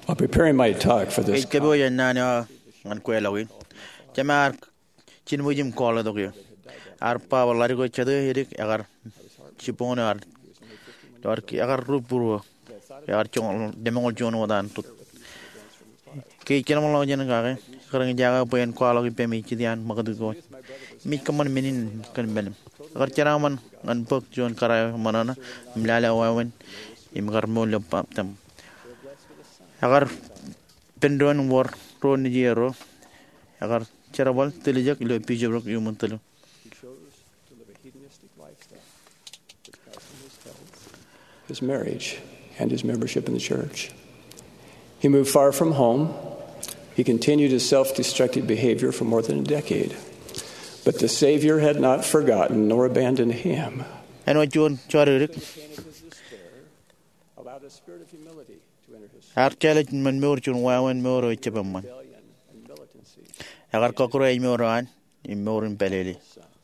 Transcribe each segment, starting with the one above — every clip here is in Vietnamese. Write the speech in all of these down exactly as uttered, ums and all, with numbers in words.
While preparing my talk for this Ke bo yan na na ngan ko elawin. Jamar chin mo jim ko la do ke. Ar pa wala ri ko chade hirik agar chipon ar dor ki agar rupuru yar chong demongol jono wadan tut. Ke kena mo jan ga ke karang jaga poen ko ala ki pemi chidian magadu ko. Mi kaman menin kan ben. Agar charaman ngan pok jon karay manana mlala wawen imgar mo lo tam. Agar pendon war ro ni jero agar charabal telejak ilo pijabrok yumun telu. His marriage and his membership in the church. He moved far from home. He continued his self-destructive behavior for more than a decade. But the Savior had not forgotten nor abandoned him. And what you charirik Allowed a spirit of humility to enter his ar challenge man mor chun wawen moro chepamman. rebellion and militancy. Agar kokro ay moran im morin peleli.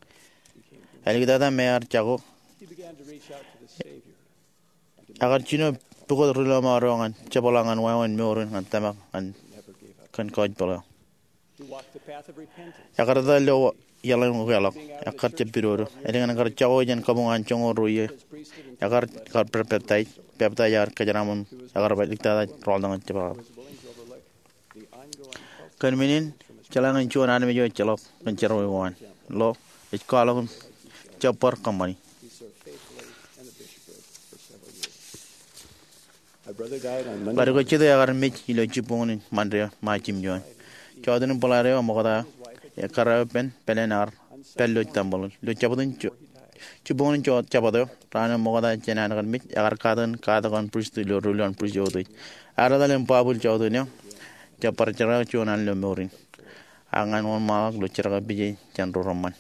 Aligdada me ar chago He began to reach out to the Savior. agar chino pukot rilo marongan chapolangan wawen morin an tamak an Never gave up. kan koj pala. He walked the path of repentance. Agar dalo yalan ngalak agar chepiroro edengan agar chago jan kabungan chongo roye His priesthood and agar kar perpetai perpetai ar kajaramun agar baliktada roldangan chepala. was willing to overlook the ongoing health Kan minin chalangan chuan anime jo chalok kan chero wan lo ikalok chapar company. he served faithfully in the bishopric for several years. My brother died on Monday. Baru ko chide agar mich ilo chipon mandria ma chim jon chodun polare amogada ya kara pen pelenar pello tambol lo chapodun chipon chot chapado rana mogada chenan kan mich agar kadan kadagan priest lo rulon priest jodi aradalen pabul chodun chapar chara chonan lo morin angan on malak lo chara bije chandro roman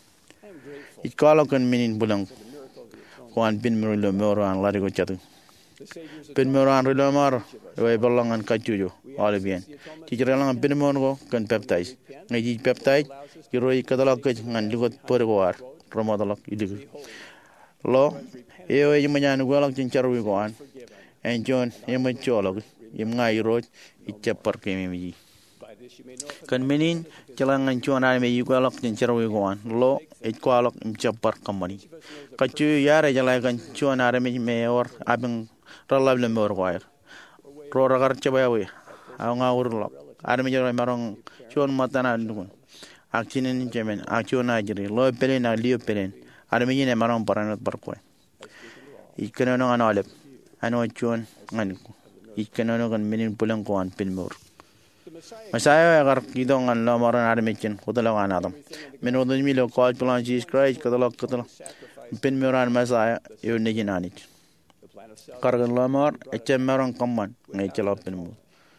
ikalo kan minin bulang kuan bin lo moro an lari ko chatu bin moro an lo mar we balangan kachujo all bien tijerelang bin mon ko kan peptides ngai peptide kiroi kadalak ngan ligot por war romodalak idig lo eo e manyan golak chincharu ko an en jon e ma cholog im ngai roj ichapar kemi kan minin jalangan chuana me yugalak chincharu ko an lo e kwalak im chapar company kachu yare jalagan chuana me meor abin ralable mor wire ro ragar chabawe anga urlo arme jara marong chon matana ndun akchinen jemen akchona jiri lo pelen na lio pelen arme yine marong paranot barko ikenono analep ano chon ngan ikenono kan minin pulang ko an pilmor masaya agar kidong an lo maran arme chen udala anadam menodun mi lo call plan jesus christ kadalo kadalo pilmoran masaya yo nejinani kargan lo mar eche marong kamman ngai chalo pilmor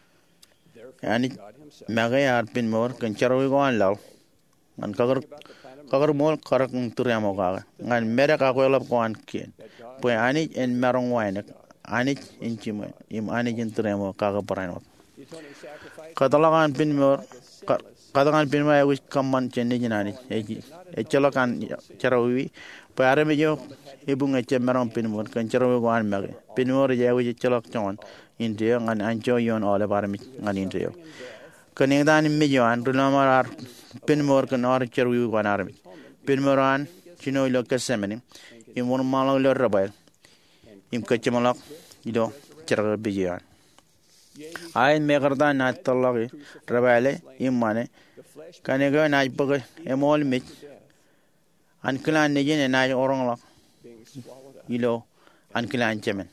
yani magai ar pilmor kan charo ko an law ngan kagar kagar mol karak turamo ka ngan mere ka ko lab ko an kien po ani en marong waine ani inchim im ani jin turamo ka ka parano kadalangan pilmor kadalangan pilmor ay wis kamman chen jinani e chalo kan charo wi po are me jo ibung eche marong pilmor kan charo ko an magai pilmor ya wis chalo chon India ngan anjo yon ole barmi ngan India kaning dan mi joan rulamar pinmor kan or cheru kan armi pinmoran chino lo kasemeni im won malo lo rabal im kachemalak ido cheru bijan ain megarda na tallagi rabale im mane kanega na pag emol mit an klan ne jene na orong lak ilo an klan chemen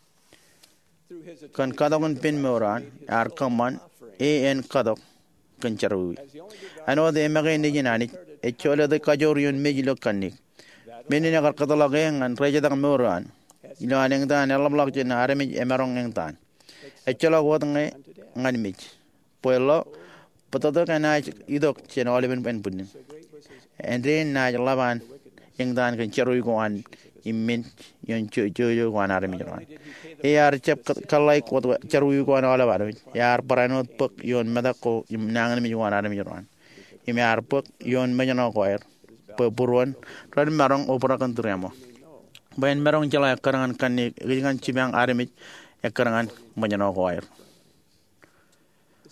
kan kadagun pin moran ar kaman en kadok kan charui ano de emage ni jinani e chole de kajorion mejilo kanik menina kar kadala gengan reja dang moran ilo aneng dan elam lak jen aremi emarong eng tan e chola wodnge ngan mij puelo potodo kana idok chen oliven pen punin endre na laban eng dan kan charui ko an immin yon cho cho yo ko an aremi jan yar chep kalai ko charui ko an ala bar yar paranot pok yon medako nangan mi wan aremi jan imi ar pok yon majano ko er pe buruan ran marong opera kan turemo bain marong jala karangan kan ni ringan cibang aremi e karangan majano ko er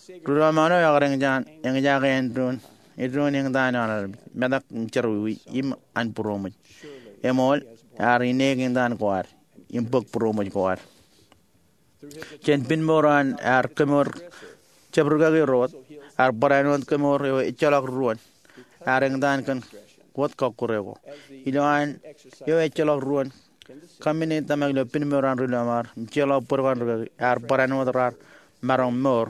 Rulo mano ya gareng jan yang jaga endron edron yang dan ana medak cerwi im an promo emol ari negin dan kwar im bok promo kwar chen pin moran ar kemor cebruga ge rot ar baranot kemor yo ichalak ruon areng dan kan wat ka kurego ilan yo ichalak ruon kamine tamag lo pin moran rulo mar chelo porgan ar baranot rar marong mor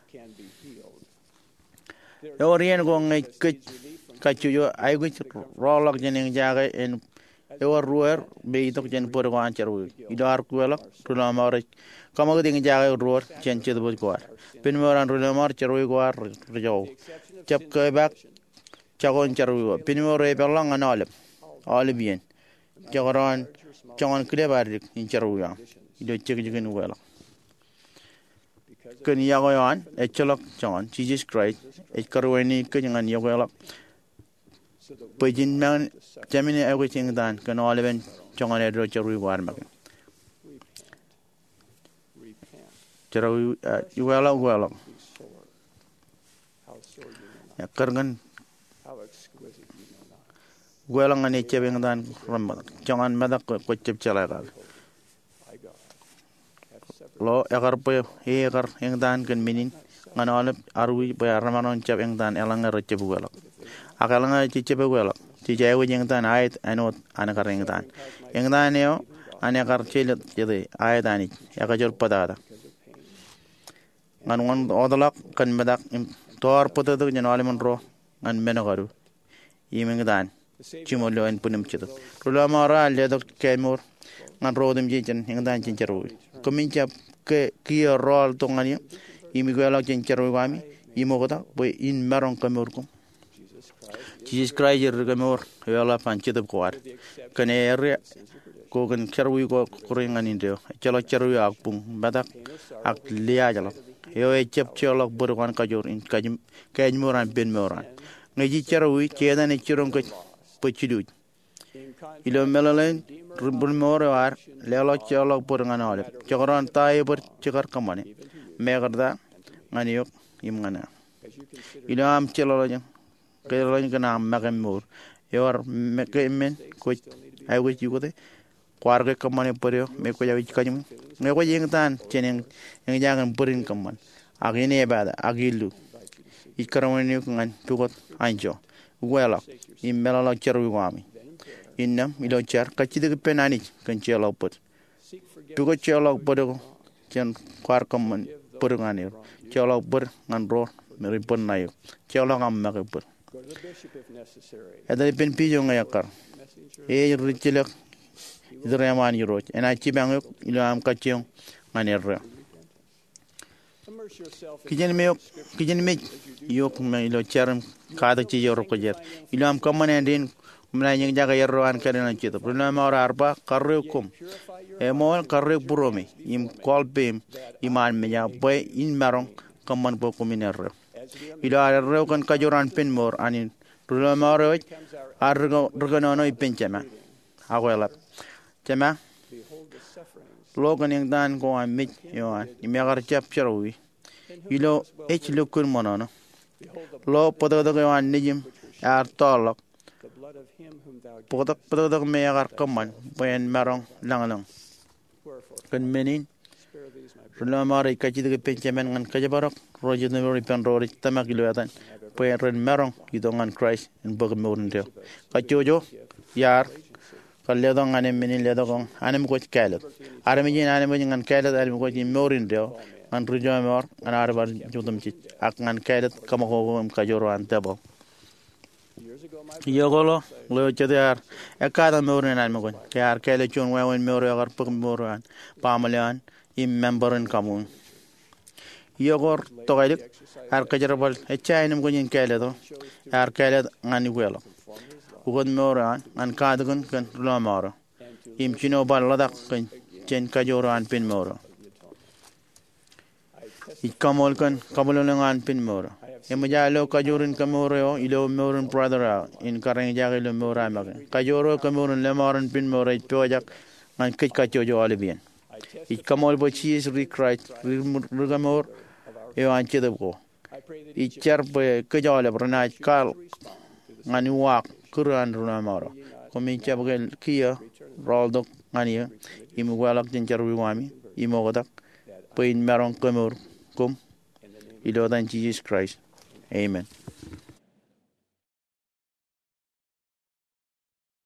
Orion going a good cachuyo, I wish roll jenning jaga and our ruer be took gen put one cheru. You are quella, Rulamar, commoting jaga roar, change the wood guard. Pinmore and Rulamar, cheru guard, Rijo. Chap back, Chagon cheru, Pinmore belong and olive, Olivian. Jagaron, John Clever in Cheruya. You do check again well. Kun yagoyan echolok John Jesus Christ e karweni kunyan yagolok pejin man jamini everything dan kan oliven John edro cheru war mag cheru yuwala yuwala ya karngan yuwala ngani chebeng dan ram John madak ko chep chalagal lo agar pe agar yang dan kan minin ngan olep arwi pe ramanon chap yang dan elanga recep welak akalanga cicep welak cicep yang dan ait anot anakar yang dan yang dan neo anakar cilet jadi ait ani akajol padada ngan ngan odalak kan medak tor potado jan alemon ro ngan menagaru yimeng dan cimolo en punem citet rula mara ledok kemur ngan rodem jijen yang dan cinceru Comincia que kia rol tongani imiguela chenchero wami imogota boy in maron kamurkum Jesus Christ regamor yala panchit kwar kane ere ko kan cherwi ko kuringan indio chalo cherwi akpung badak ak liya jalo yo e chep chalo burwan kajur in kajim kajmuran ben moran ngi cherwi chedan e chiron ko pochidu ilo melalen rubun morwar lelo chalo purangan ole chokron tai ber chikar kamane megarda nganiok imngana ilo am chalo jang kelo kana magam mor yor mekemen ko ay ko chikote kwar ke kamane poryo me ko yawi kanyum me ko yingtan cheneng yang jangan purin kaman agine bada agilu ikarawani ngan tukot anjo wela imelala cherwi wami innam ilo char kachide ke penani kan chelo pot tugo chelo podo chen kwar kaman purungani chelo pur ngan ro meri pon nayo chelo ngam make pur ada pen pijo ngayakar e richilek idreman yoro ena chibang ilo am kachong nganer kijen me kijen me yok me ilo charam kada chi yoro ko jer ilo am kamane din Mula yang jaga yeroan kadena cita. Pernah mau arba karukum. Emo karuk buromi. Im kolpem iman meja boy in marong kaman po kuminer. Ilo arro kan kajuran pen mor anin. Pernah mau roy argo argonono ipen cema. Aguelap. Cema. Logan yang dan ko amit yoan. Imegar cap cerui. Ilo ech lukun monono. Lo podo do yoan nijim ar tolok. Podak podak me agar kaman bayan marong langalang kan menin rula mari kaji de pencemen ngan kaja barok rojo de mori pen rori tamak iluatan bayan ren marong idongan Christ en bog morin de kajojo yar kalle dong ane menin le dong ane mo ko kalet are me jin ane mo ngan kalet are mo ko morin de an rojo mor an arbar jodum ci ak ngan kalet kama ko kajoro an tebo Yogolo, lo chadiar, a cada moran and mogon, car kelechon when moro or pugmoran, pamalian, in member in common. Yogor, toilet, arcajarable, a chinam going in caledo, arcaled annuelo. Ugod moran, and cardigan can lamoro. Im chino baladak can chen cajoro and pin moro. It camolcan, camolang and pin moro. Emajalo kajurin kamoro ilo morin brother in karang jagilo mora mag kajoro kamorin lemorin pin moray pojak man kit kachojo olivian it kamol bo cheese recite rugamor yo anche de go i cherpe ke jole brana kal ngani wak kuran runa maro komi chapgel kia roldo ngani imu walak jinjar wiwami imo godak pain marong kemur kum ilodan Jesus Christ. Amen.